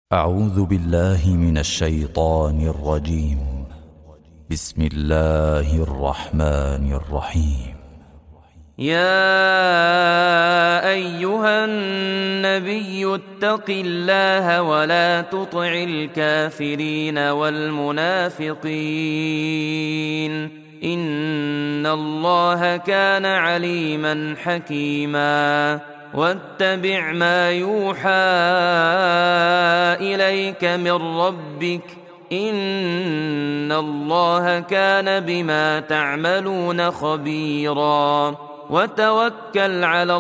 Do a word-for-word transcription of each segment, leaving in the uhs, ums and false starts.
أعوذ بالله من الشيطان الرجيم. بسم الله الرحمن الرحيم. يا أيها النبي اتق الله ولا تطع الكافرين والمنافقين إن الله كان عليما حكيما. واتبع ما يوحى إليك من ربك إن الله كان بما تعملون خبيرا. وتوكل على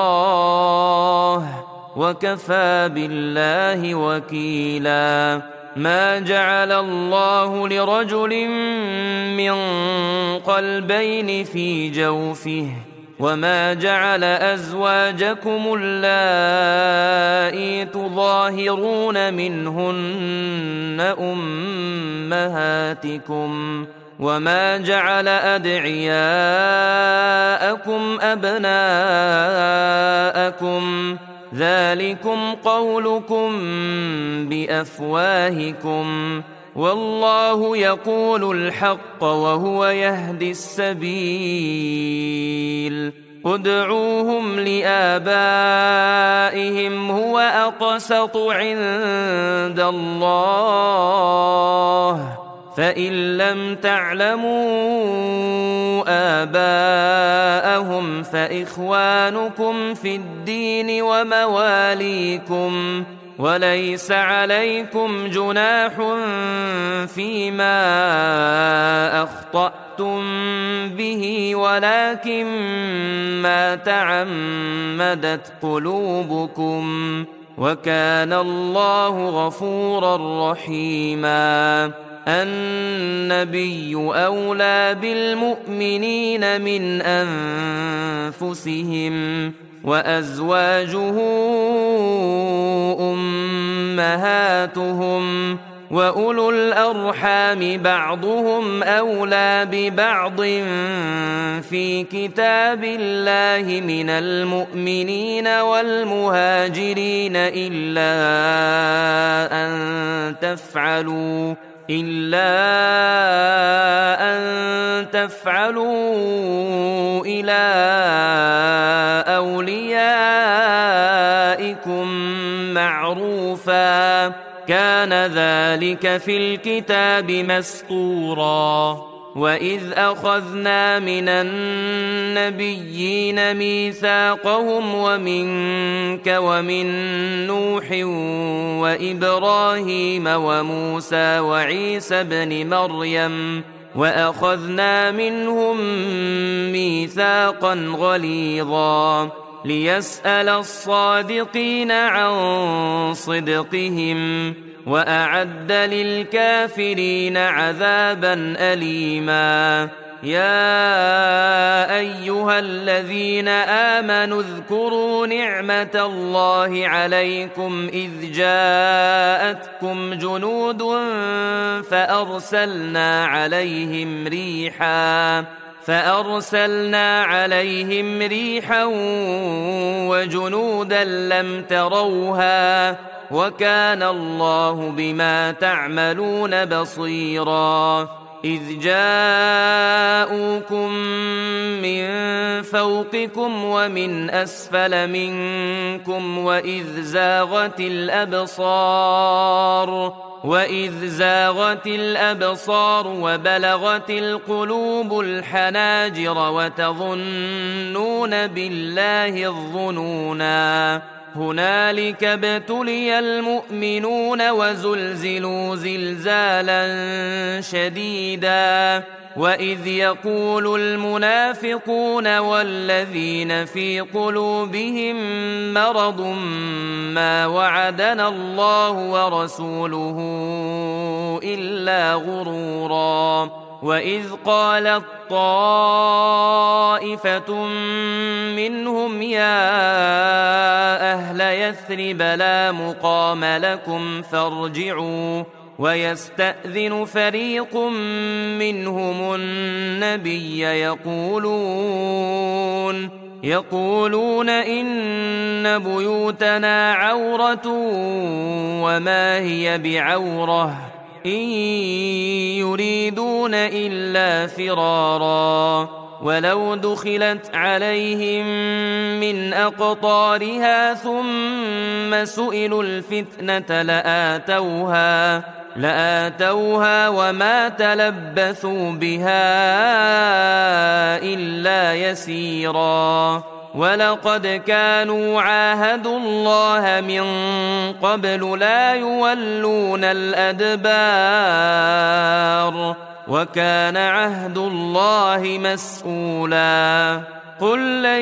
الله وكفى بالله وكيلا. ما جعل الله لرجل من قلبين في جوفه وما جعل أزواجكم اللائي تظاهرون منهن أمهاتكم وما جعل أدعياءكم أبناءكم ذلكم قولكم بأفواهكم والله يقول الحق وهو يهدي السبيل. ادعوهم لآبائهم هو أقسط عند الله فإن لم تعلموا آباءهم فإخوانكم في الدين ومواليكم وليس عليكم جناح فيما أخطأتم به ولكن ما تعمدت قلوبكم وكان الله غفورا رحيما. النبي أولى بالمؤمنين من أنفسهم وأزواجه أمهاتهم وأولو الأرحام بعضهم أولى ببعض في كتاب الله من المؤمنين والمهاجرين إلا أن تفعلوا إلا أن تفعلوا إلى أوليائكم معروفا كان ذلك في الكتاب مسطورا. وإذ أخذنا من النبيين ميثاقهم ومنك ومن نوح وإبراهيم وموسى وعيسى ابن مريم وأخذنا منهم ميثاقا غليظا ليسأل الصادقين عن صدقهم وأعد للكافرين عذابا أليما. يا أيها الذين آمنوا اذكروا نعمة الله عليكم إذ جاءتكم جنود فأرسلنا عليهم ريحا فأرسلنا عليهم ريحا وجنودا لم تروها وكان الله بما تعملون بصيرا. إذ جاءوكم من فوقكم ومن أسفل منكم وإذ زاغت الأبصار وإذ زاغت الأبصار وبلغت القلوب الحناجر وتظنون بالله الظنونا. هنالك ابتلي المؤمنون وزلزلوا زلزالا شديدا. وإذ يقول المنافقون والذين في قلوبهم مرض ما وعدنا الله ورسوله إلا غرورا. وإذ قالت طائفة منهم يا أهل يثرب لا مقام لكم فارجعوا ويستأذن فريق منهم النبي يقولون يقولون إن بيوتنا عورة وما هي بعورة إن يريدون إلا فرارا ولو دخلت عليهم من أقطارها ثم سئلوا الفتنة لآتوها لآتوها وما تلبثوا بها إلا يسيرا ولقد كانوا عاهدوا الله من قبل لا يولون الأدبار وكان عهد الله مسؤولا قل لن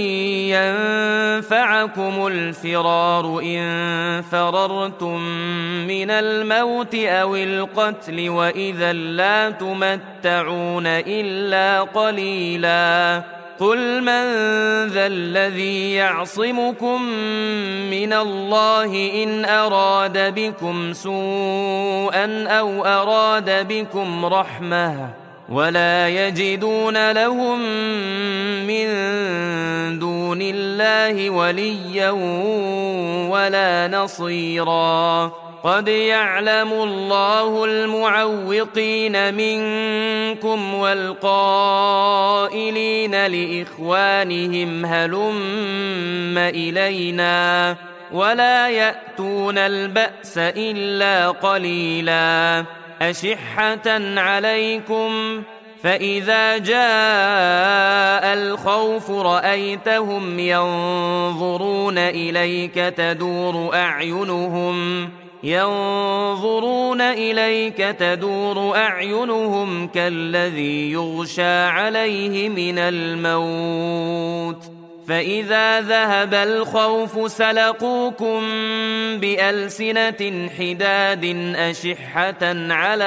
ينفعكم الفرار إن فررتم من الموت أو القتل وإذا لا تمتعون إلا قليلا قل من ذا الذي يعصمكم من الله إن أراد بكم سوءا أو أراد بكم رحمة ولا يجدون لهم من دون الله وليا ولا نصيرا قد يعلم الله المعوقين منكم والقائلين لإخوانهم هلم إلينا ولا يأتون البأس إلا قليلا أشحة عليكم فإذا جاء الخوف رأيتهم ينظرون إليك تدور أعينهم ينظرون إليك تدور أعينهم كالذي يغشى عليه من الموت فإذا ذهب الخوف سلقوكم بألسنة حداد أشحة على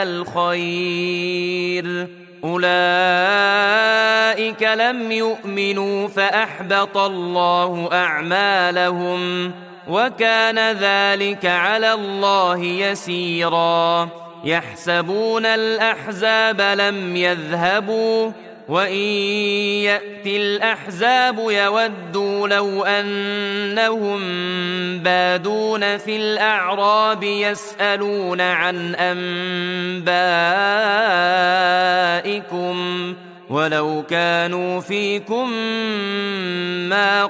الخير أولئك لم يؤمنوا فأحبط الله أعمالهم وكان ذلك على الله يسيرا يحسبون الأحزاب لم يذهبوا وإن يأتي الأحزاب يودوا لو أنهم بادون في الأعراب يسألون عن أنبائكم ولو كانوا فيكم ما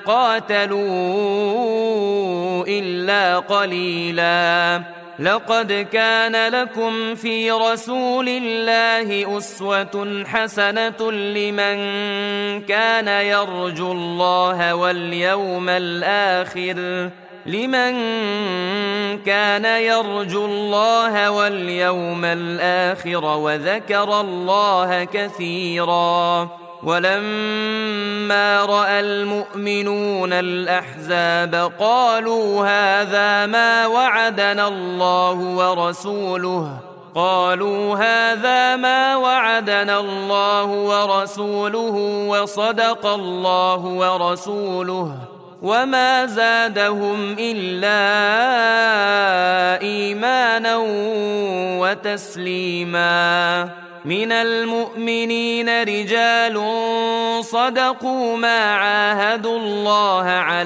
قاتلوا إلا قليلا لقد كان لكم في رسول الله أسوة حسنة لمن كان يرجو الله واليوم الآخر لمن كان يرجو الله واليوم الآخر وذكر الله كثيرا ولما رأى المؤمنون الأحزاب قالوا هذا ما وعدنا الله ورسوله قالوا هذا ما وعدنا الله ورسوله وصدق الله ورسوله وما زادهم إلا إيمانا وتسليما من المؤمنين رجال صدقوا ما عاهدوا الله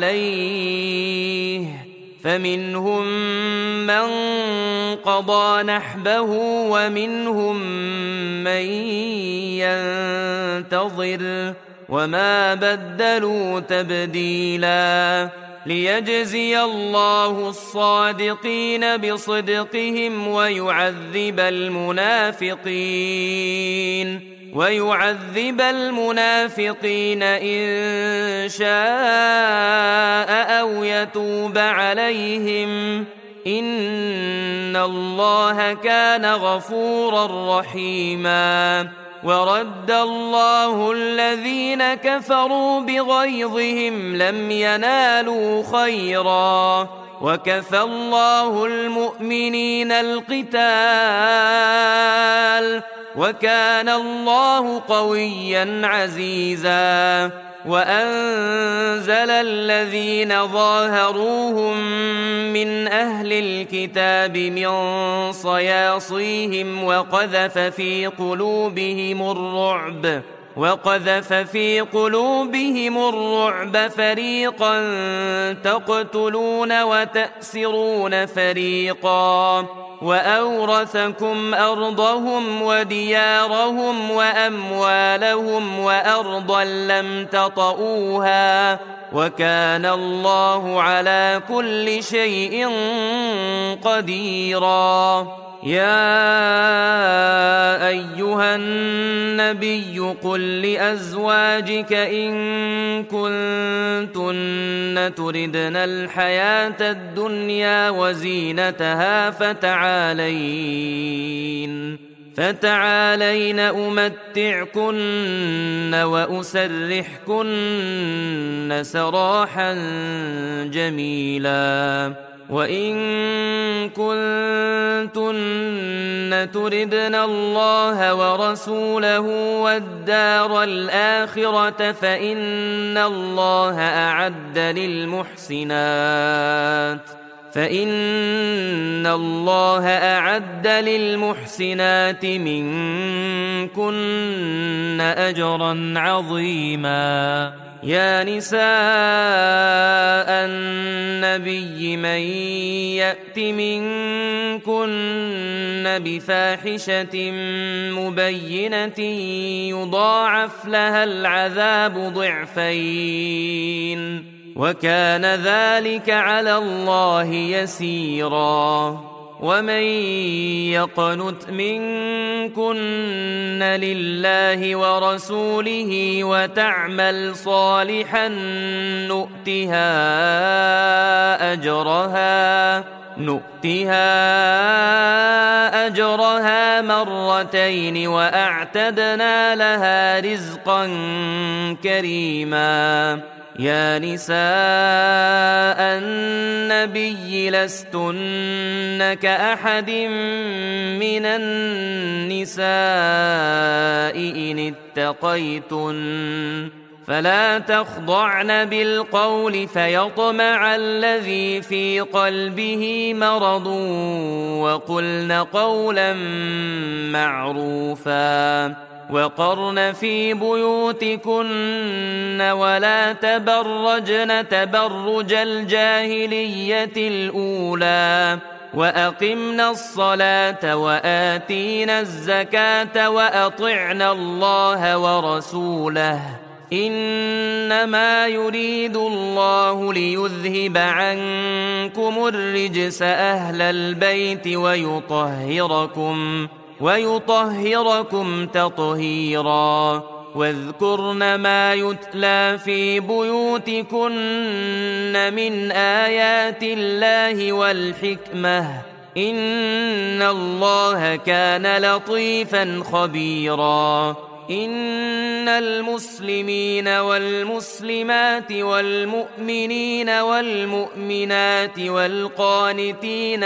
عليه فمنهم من قضى نحبه ومنهم من ينتظر وما بدلوا تبديلا ليجزي الله الصادقين بصدقهم ويعذب المنافقين ويعذب المنافقين إن شاء أو يتوب عليهم إن الله كان غفورا رحيما ورد الله الذين كفروا بغيظهم لم ينالوا خيرا وكفى الله المؤمنين القتال وكان الله قويا عزيزا وأنزل الذين ظاهروهم من أهل الكتاب من صياصيهم وقذف في قلوبهم الرعب وقذف في قلوبهم الرعب فريقا تقتلون وتأسرون فريقا وأورثكم أرضهم وديارهم وأموالهم وأرضا لم تطئوها وكان الله على كل شيء قديرا. يا أيها النبي قل لأزواجك إن كنتن تردن الحياة الدنيا وزينتها فتعالين فتعالين أمتعكن وأسرحكن سراحا جميلا. وإن كنتن تردن الله ورسوله والدار الآخرة فإن الله أعد للمحسنات فإن الله أعد للمحسنات منكن أجرا عظيما. يا نساء النبي من يأت منكن بفاحشة مبينة يضاعف لها العذاب ضعفين وكان ذلك على الله يسيرا. ومن يقنت منكن لله ورسوله وتعمل صالحا نؤتها أجرها نؤتها أجرها مرتين وأعتدنا لها رزقا كريما. يا نساء النبي لستن كأحد من النساء إن اتقيتن فلا تخضعن بالقول فيطمع الذي في قلبه مرض وقلن قولا معروفا. وقرن في بيوتكن ولا تبرجن تبرج الجاهلية الأولى وأقمنا الصلاة وآتينا الزكاة وأطعنا الله ورسوله إنما يريد الله ليذهب عنكم الرجس أهل البيت ويطهركم ويطهركم تطهيرا. واذكرن ما يتلى في بيوتكن من آيات الله والحكمة إن الله كان لطيفا خبيرا. إن المسلمين والمسلمات والمؤمنين والمؤمنات والقانتين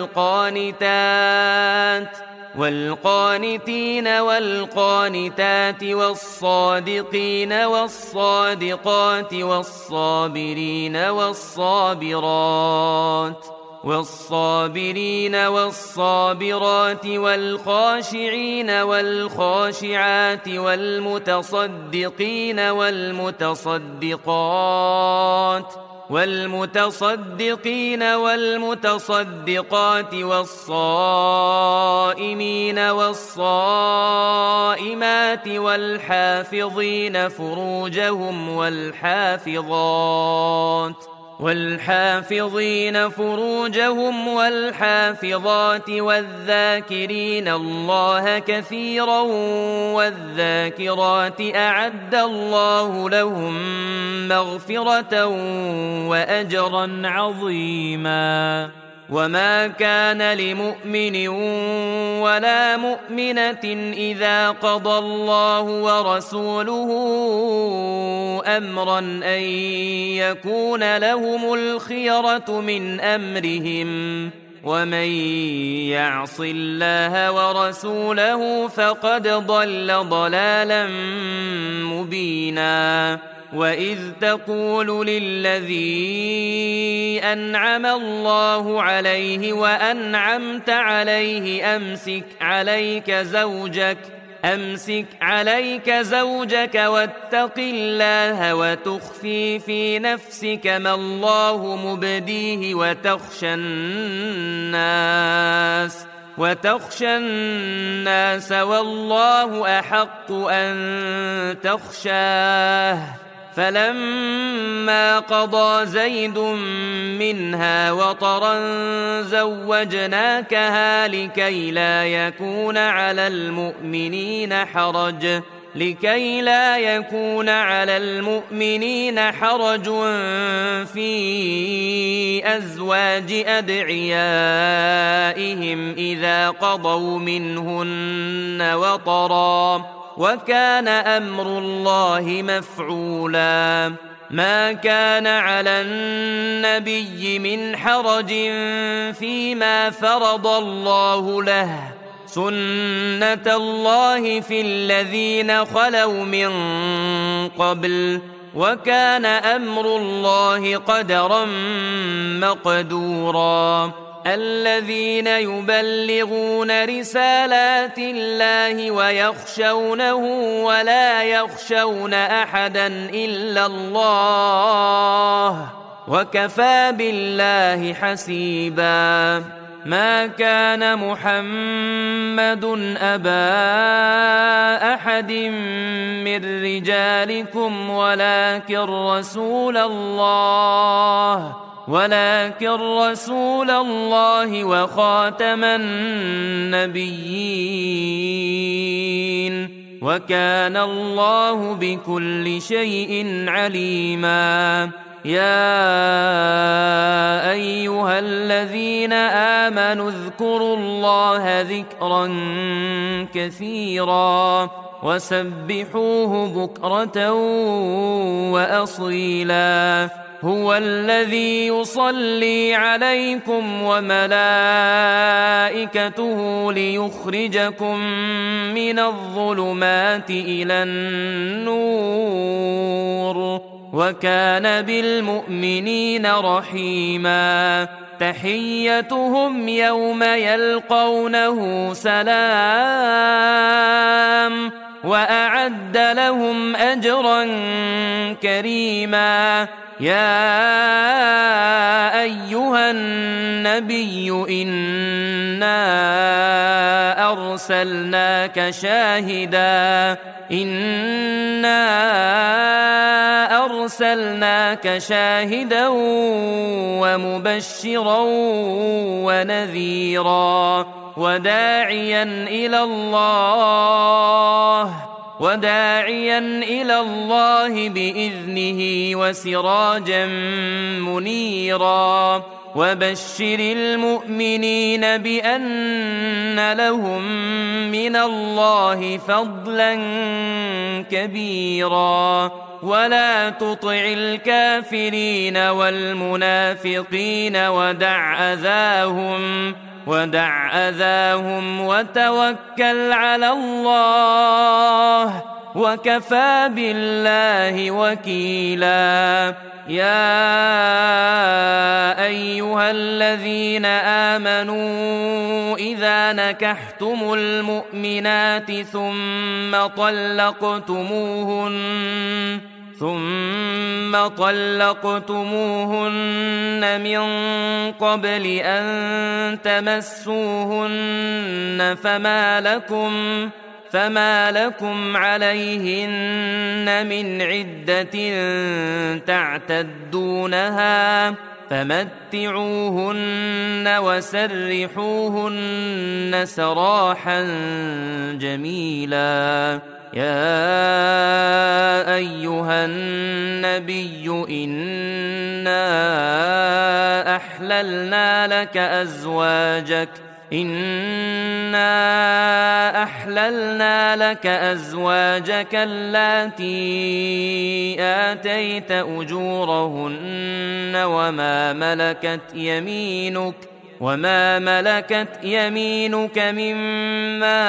والقانتات والقانتين والقانتات والصادقين والصادقات والصابرين والصابرات والصابرين والصابرات والخاشعين والخاشعات والمتصدقين والمتصدقات والمتصدقين والمتصدقات والصائمين والصائمات والحافظين فروجهم والحافظات والحافظين فروجهم والحافظات والذاكرين الله كثيرا والذاكرات أعد الله لهم مغفرة وأجرا عظيما. وما كان لمؤمن ولا مؤمنة إذا قضى الله ورسوله أمرا أن يكون لهم الخيرة من أمرهم ومن يعص الله ورسوله فقد ضل ضلالا مبينا. وإذ تقول للذي أنعم الله عليه وأنعمت عليه أمسك عليك زوجك أمسك عليك زوجك واتق الله وتخفي في نفسك ما الله مبديه وتخشى الناس وتخشى الناس والله أحق أن تخشاه فلما قضى زيد منها وطرا زوجناكها لكي لا يكون على المؤمنين حرج لكي لا يكون على المؤمنين حرج في أزواج أدعيائهم إذا قضوا منهن وطرا وكان أمر الله مفعولا ما كان على النبي من حرج فيما فرض الله له سنة الله في الذين خلوا من قبل وكان أمر الله قدرا مقدورا الذين يبلغون رسالات الله ويخشونه ولا يخشون أحدا إلا الله وكفى بالله حسيبا ما كان محمد أبا أحد من رجالكم ولكن رسول الله ولكن رسول الله وخاتم النبيين وكان الله بكل شيء عليما يا أيها الذين آمنوا اذكروا الله ذكرا كثيرا وسبحوه بكرة وأصيلا هو الذي يصلي عليكم وملائكته ليخرجكم من الظلمات إلى النور وكان بالمؤمنين رحيما تحيتهم يوم يلقونه سلام وأعد لهم أجرا كريما يا أيها النبي إنا أرسلناك شاهدا إنا أرسلناك شاهدا ومبشرا ونذيرا وداعيا إلى الله وداعيا إلى الله بإذنه وسراجا منيرا وبشر المؤمنين بأن لهم من الله فضلا كبيرا ولا تطع الكافرين والمنافقين ودع أذاهم ودع أذاهم وتوكل على الله وكفى بالله وكيلا يا أيها الذين آمنوا إذا نكحتم المؤمنات ثم طلقتموهن ثم طلقتموهن من قبل أن تمسوهن فما لكم فما لكم عليهن من عدة تعتدونها فمتعوهن وسرحوهن سراحا جميلا يا أيها النبي إنا أحللنا لك أزواجك إنا أحللنا لك أزواجك اللاتي آتيت أجورهن وما ملكت يمينك وما ملكت يمينك مما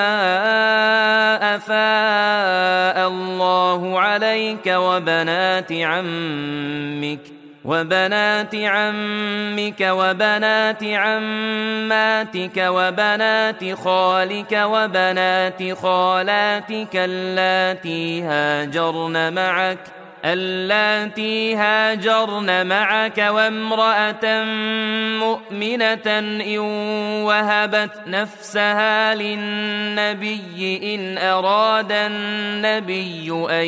أفاء الله عليك وبنات عمك وبنات عمك وبنات عماتك وبنات خالك وبنات خالاتك اللاتي هاجرن معك اللاتي هاجرن معك وامرأة مؤمنة إن وهبت نفسها للنبي إن أراد النبي أن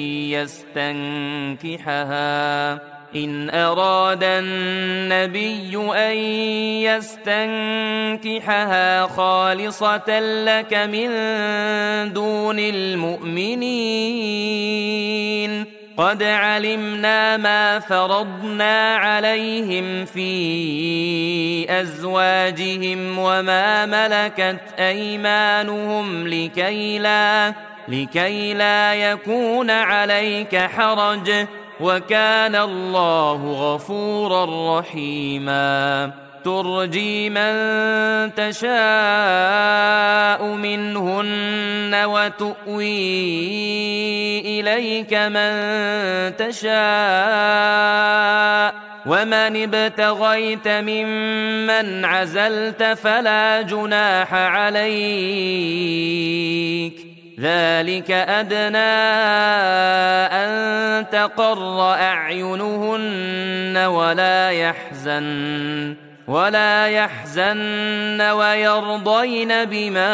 يستنكحها إن أراد النبي أن يستنكحها خالصة لك من دون المؤمنين قد علمنا ما فرضنا عليهم في أزواجهم وما ملكت أيمانهم لكي لا, لكي لا يكون عليك حرج وكان الله غفورا رحيما ترجي من تشاء منهن وتؤوي إليك من تشاء ومن ابتغيت ممن عزلت فلا جناح عليك ذلك أدنى أن تقر أعينهن ولا يحزن ولا يحزن ويرضين بما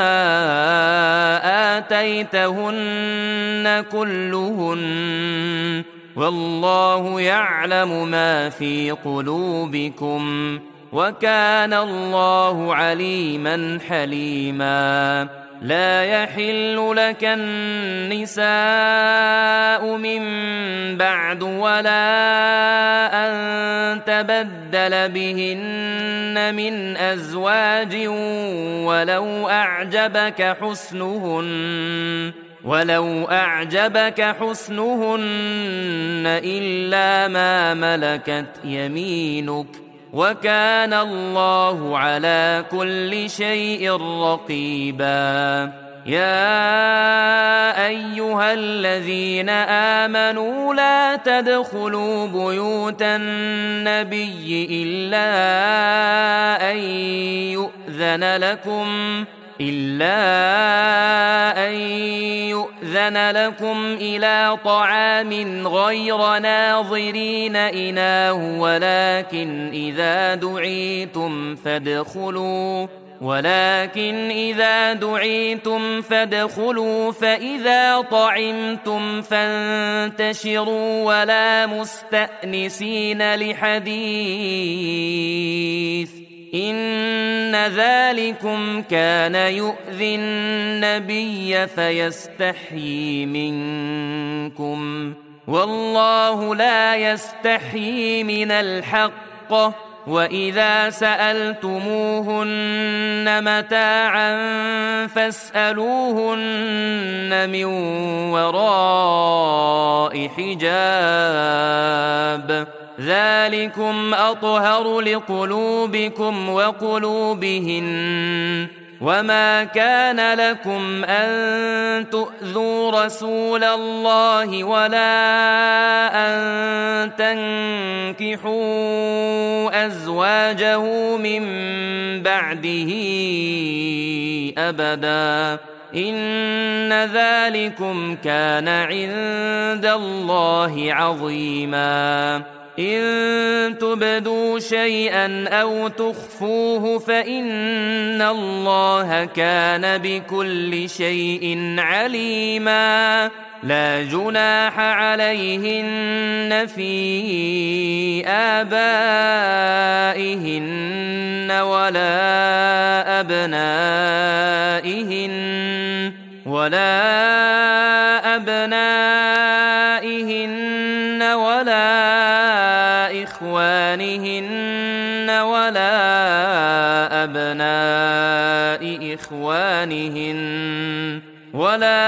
آتيتهن كلهن والله يعلم ما في قلوبكم وكان الله عليما حليما لا يحل لك النساء من بعد ولا أن تبدل بهن من أزواج ولو أعجبك حسنهن ولو أعجبك حسنهن إلا ما ملكت يمينك وكان الله على كل شيء رقيبا يا أيها الذين آمنوا لا تدخلوا بيوت النبي إلا أن يؤذن لكم إلا أن يؤذن لكم إلى طعام غير ناظرين إناه ولكن إذا دعيتم فادخلوا ولكن إذا دعيتم فادخلوا فإذا طعمتم فانتشروا ولا مستأنسين لحديث إن ذلكم كان يؤذي النبي فيستحيي منكم والله لا يستحيي من الحق وإذا سألتموهن متاعا فاسألوهن من وراء حجاب ذلكم أطهر لقلوبكم وقلوبهن وما كان لكم أن تؤذوا رسول الله ولا أن تنكحوا أزواجه من بعده أبدا إن ذلكم كان عند الله عظيما إن تبدوا شيئا أو تخفوه فإن الله كان بكل شيء عليما لا جناح عليهن في آبائهن ولا أبنائهن ولا أبنائهن ولا إخوانهن ولا أبناء إخوانهن ولا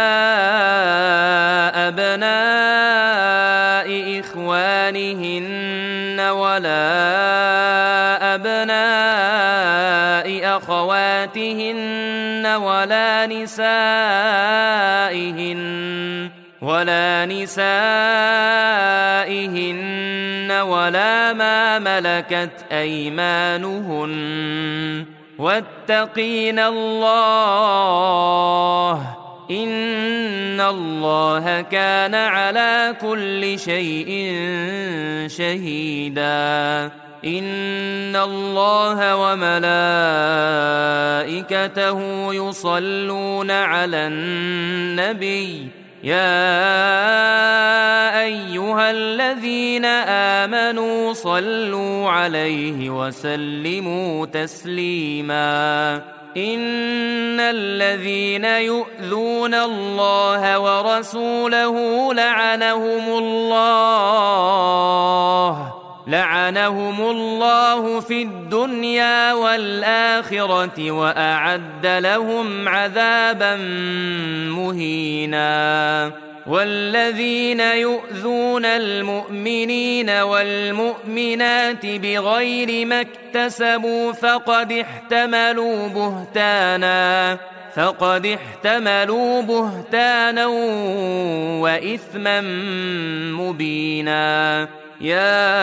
أبناء إخوانهن ولا أبناء أخواتهن ولا نسائهن ولا نسائهن ولا ما ملكت أيمانهن واتقين الله إن الله كان على كل شيء شهيدا إن الله وملائكته يصلون على النبي يا أيها الذين آمنوا صلوا عليه وسلموا تسليما إن الذين يؤذون الله ورسوله لعنهم الله لعنهم الله في الدنيا والآخرة وأعد لهم عذابا مهينا والذين يؤذون المؤمنين والمؤمنات بغير ما اكتسبوا فقد احتملوا بهتانا فقد احتملوا بهتانا وإثما مبينا يا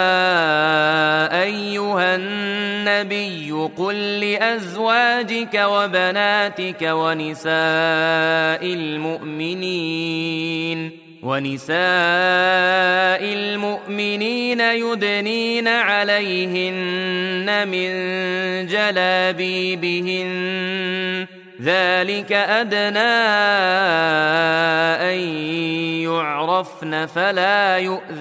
أيها النبي قل لأزواجك وبناتك ونساء المؤمنين ونساء المؤمنين يدنين عليهن من جلابيبهن ذلك أدنى أن يعرفن فلا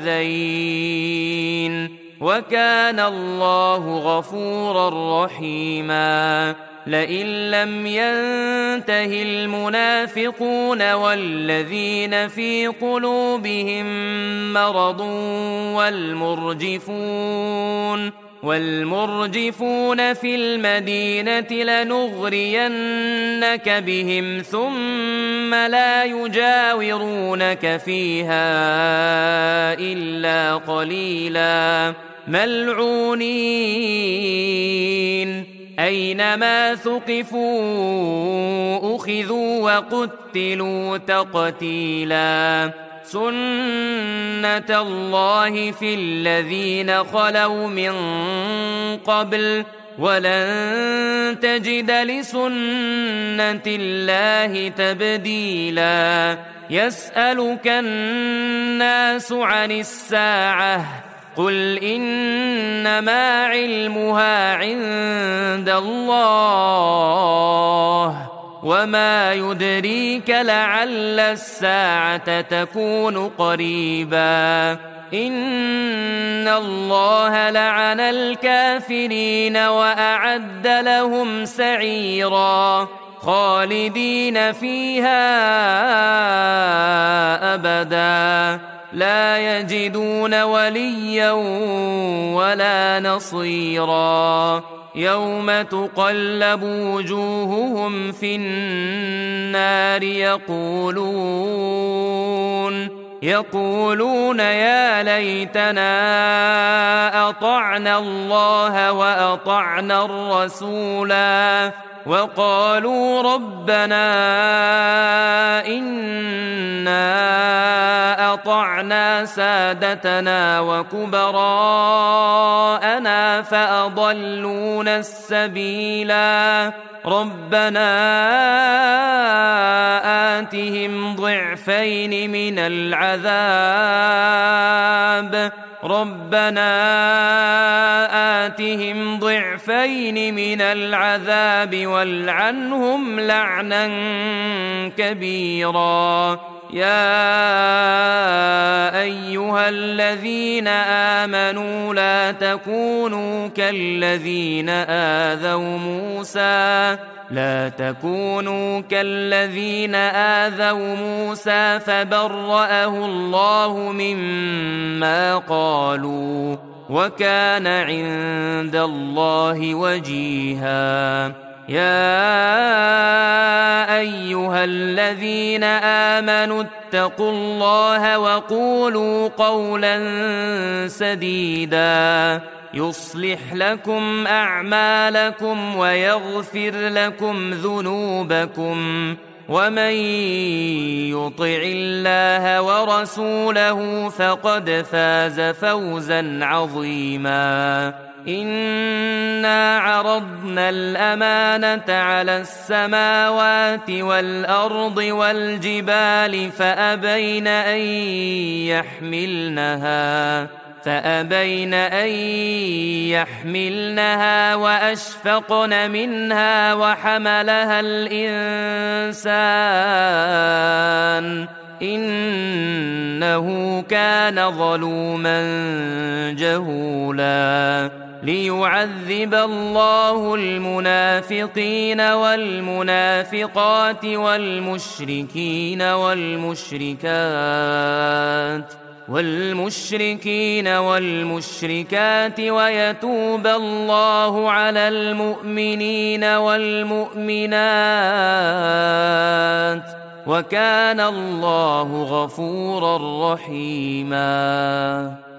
يؤذين وكان الله غفورا رحيما لئن لم ينته المنافقون والذين في قلوبهم مرض والمرجفون والمرجفون في المدينة لنغرينك بهم ثم لا يجاورونك فيها إلا قليلا ملعونين أينما ثقفوا أخذوا وقتلوا تقتيلا سنة الله في الذين خلوا من قبل ولن تجد لسنة الله تبديلا يسألك الناس عن الساعة قل إنما علمها عند الله وما يدريك لعل الساعة تكون قريبا إن الله لعن الكافرين وأعد لهم سعيرا خالدين فيها أبدا لا يجدون وليا ولا نصيرا يوم تقلب وجوههم في النار يقولون يقولون يا ليتنا أطعنا الله وأطعنا الرسولا وقالوا ربنا إنا أطعنا سادتنا وكبراءنا فأضلونا السبيلا ربنا آتهم ضعفين من العذاب ربنا آتهم ضعفين من العذاب والعنهم لعنا كبيرا يا أيها الذين آمنوا لا تكونوا كالذين آذوا موسى لا تكونوا كالذين آذوا موسى فبرأه الله مما قالوا وكان عند الله وجيها يا أيها الذين آمنوا اتقوا الله وقولوا قولا سديدا يصلح لكم أعمالكم ويغفر لكم ذنوبكم ومن يطع الله ورسوله فقد فاز فوزا عظيما. إنا عرضنا الأمانة على السماوات والأرض والجبال فأبين أن يحملنها فأبين أن يحملنها وأشفقن منها وحملها الإنسان إنه كان ظلوما جهولا. ليعذب الله المنافقين والمنافقات والمشركين والمشركات والمشركين والمشركات ويتوب الله على المؤمنين والمؤمنات وكان الله غفورا رحيما.